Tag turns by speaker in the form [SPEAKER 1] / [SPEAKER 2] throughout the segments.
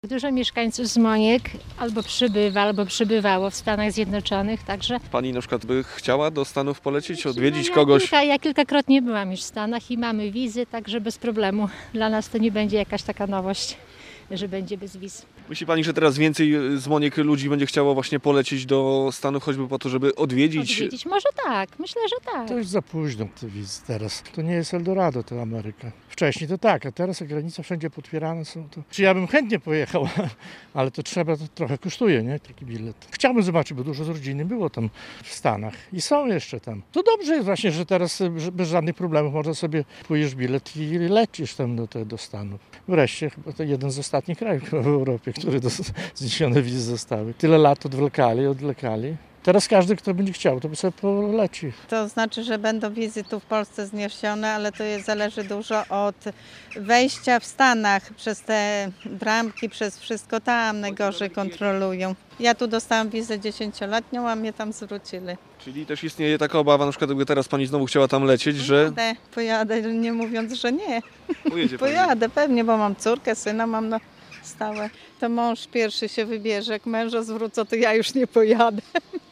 [SPEAKER 1] Dużo mieszkańców z Moniek albo przybywa, albo przybywało w Stanach Zjednoczonych, także...
[SPEAKER 2] Pani na przykład by chciała do Stanów polecieć, odwiedzić
[SPEAKER 1] ja
[SPEAKER 2] kogoś?
[SPEAKER 1] Ja kilkakrotnie byłam już w Stanach i mamy wizy, także bez problemu. Dla nas to nie będzie jakaś taka nowość, że będzie bez wiz.
[SPEAKER 2] Myśli Pani, że teraz więcej z Moniek ludzi będzie chciało właśnie polecieć do Stanów, choćby po to, żeby odwiedzić?
[SPEAKER 1] Może tak, myślę, że tak.
[SPEAKER 3] To już za późno te wizy teraz. To nie jest Eldorado, to Ameryka. Wcześniej to tak, a teraz jak granice wszędzie potwierane są, to... Czy ja bym chętnie pojechał, ale to trzeba, to trochę kosztuje, nie? Taki bilet. Chciałbym zobaczyć, bo dużo z rodziny było tam w Stanach i są jeszcze tam. To dobrze jest właśnie, że teraz bez żadnych problemów można sobie kupujesz bilet i lecisz tam do Stanów. Wreszcie chyba to jeden z ostatnich krajów w Europie, który zniesione wizy zostały. Tyle lat odwlekali. Teraz każdy, kto będzie chciał, to by sobie poleci.
[SPEAKER 4] To znaczy, że będą wizy tu w Polsce zniesione, ale to zależy dużo od wejścia w Stanach. Przez te bramki, przez wszystko tam najgorzej kontrolują. Ja tu dostałam wizę 10-letnią, a mnie tam zwrócili.
[SPEAKER 2] Czyli też istnieje taka obawa, na przykład gdyby teraz Pani znowu chciała tam lecieć, że...
[SPEAKER 4] Pojadę, nie mówiąc, że nie.
[SPEAKER 2] Pojedzie Pani.
[SPEAKER 4] Pojadę pewnie, bo mam córkę, syna mam na stałe. To mąż pierwszy się wybierze, jak męża zwrócą, to ja już nie pojadę.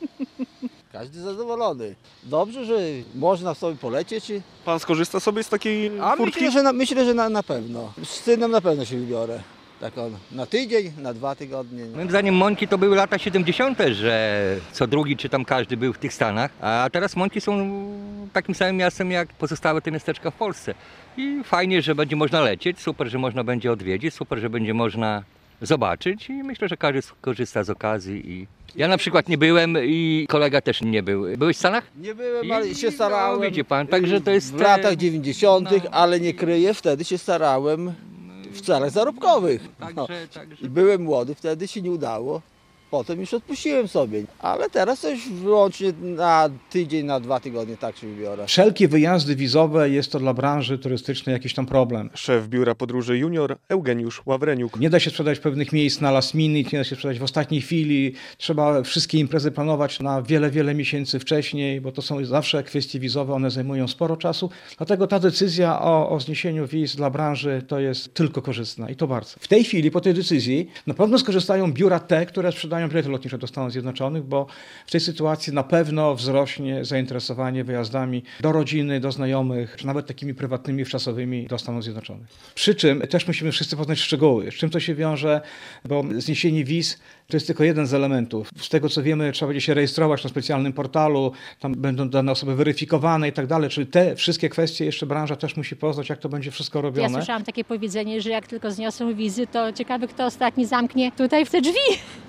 [SPEAKER 5] Każdy zadowolony. Dobrze, że można sobie polecieć.
[SPEAKER 2] Pan skorzysta sobie z takiej furtki?
[SPEAKER 5] Myślę, że na pewno. Z synem na pewno się wybiorę. Tak na tydzień, na 2 tygodnie.
[SPEAKER 6] Moim zdaniem Monki to były lata 70., że co drugi czy tam każdy był w tych Stanach, a teraz Monki są takim samym miastem jak pozostałe te miasteczka w Polsce. I fajnie, że będzie można lecieć, super, że można będzie odwiedzić, super, że będzie można zobaczyć i myślę, że każdy korzysta z okazji. Ja na przykład nie byłem i kolega też nie był. Byłeś w Stanach?
[SPEAKER 5] Nie byłem, ale się starałem.
[SPEAKER 6] No, widzi pan, także to jest...
[SPEAKER 5] W latach 90., ale nie kryję, wtedy się starałem w celach zarobkowych. I byłem młody, wtedy się nie udało. Potem już odpuściłem sobie, ale teraz to już wyłącznie na tydzień, na 2 tygodnie tak się wybiorę.
[SPEAKER 7] Wszelkie wyjazdy wizowe jest to dla branży turystycznej jakiś tam problem.
[SPEAKER 2] Szef Biura Podróży Junior Eugeniusz Ławreniuk.
[SPEAKER 7] Nie da się sprzedać pewnych miejsc na last minute, nie da się sprzedać w ostatniej chwili. Trzeba wszystkie imprezy planować na wiele miesięcy wcześniej, bo to są zawsze kwestie wizowe, one zajmują sporo czasu. Dlatego ta decyzja o zniesieniu wiz dla branży to jest tylko korzystna i to bardzo. W tej chwili, po tej decyzji, na pewno skorzystają biura te, które sprzedają bilety lotnicze do Stanów Zjednoczonych, bo w tej sytuacji na pewno wzrośnie zainteresowanie wyjazdami do rodziny, do znajomych, czy nawet takimi prywatnymi, wczasowymi do Stanów Zjednoczonych. Przy czym też musimy wszyscy poznać szczegóły, z czym to się wiąże, bo zniesienie wiz to jest tylko jeden z elementów. Z tego co wiemy, trzeba będzie się rejestrować na specjalnym portalu, tam będą dane osoby weryfikowane i tak dalej, czyli te wszystkie kwestie jeszcze branża też musi poznać, jak to będzie wszystko robione.
[SPEAKER 1] Ja słyszałam takie powiedzenie, że jak tylko zniosą wizy, to ciekawe, kto ostatni zamknie tutaj w te drzwi,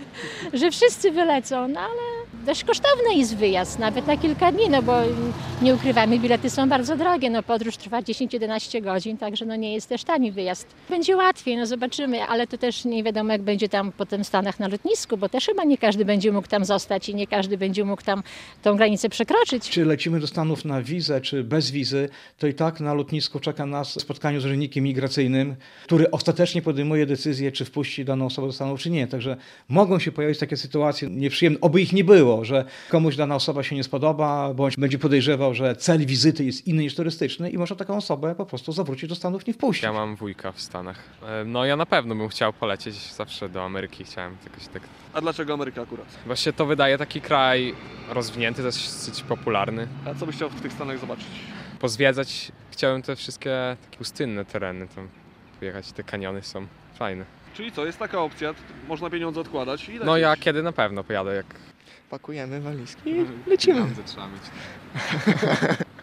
[SPEAKER 1] że wszyscy wylecą, no ale dość kosztowny jest wyjazd, nawet na kilka dni, no bo nie ukrywamy, bilety są bardzo drogie, no podróż trwa 10-11 godzin, także no nie jest też tani wyjazd. Będzie łatwiej, no zobaczymy, ale to też nie wiadomo, jak będzie tam potem w Stanach na lotnisku, bo też chyba nie każdy będzie mógł tam zostać i nie każdy będzie mógł tam tą granicę przekroczyć.
[SPEAKER 7] Czy lecimy do Stanów na wizę, czy bez wizy, to i tak na lotnisku czeka nas spotkanie z urzędnikiem migracyjnym, który ostatecznie podejmuje decyzję, czy wpuści daną osobę do Stanów, czy nie. Także mogą się pojawić takie sytuacje nieprzyjemne, oby ich nie było, że komuś dana osoba się nie spodoba, bądź będzie podejrzewał, że cel wizyty jest inny niż turystyczny i może taką osobę po prostu zawrócić do Stanów, nie wpuścić.
[SPEAKER 8] Ja mam wujka w Stanach. No ja na pewno bym chciał polecieć, zawsze do Ameryki chciałem jakoś tak.
[SPEAKER 2] A dlaczego Ameryka akurat?
[SPEAKER 8] Właśnie to wydaje taki kraj rozwinięty, dosyć popularny.
[SPEAKER 2] A co byś chciał w tych Stanach zobaczyć?
[SPEAKER 8] Pozwiedzać chciałem te wszystkie takie pustynne tereny, tam pojechać, te kaniony są fajne.
[SPEAKER 2] Czyli co, jest taka opcja, można pieniądze odkładać i lecieć.
[SPEAKER 8] No ja kiedy na pewno pojadę, jak
[SPEAKER 9] Pakujemy walizki i lecimy.
[SPEAKER 8] pieniądze trzeba mieć.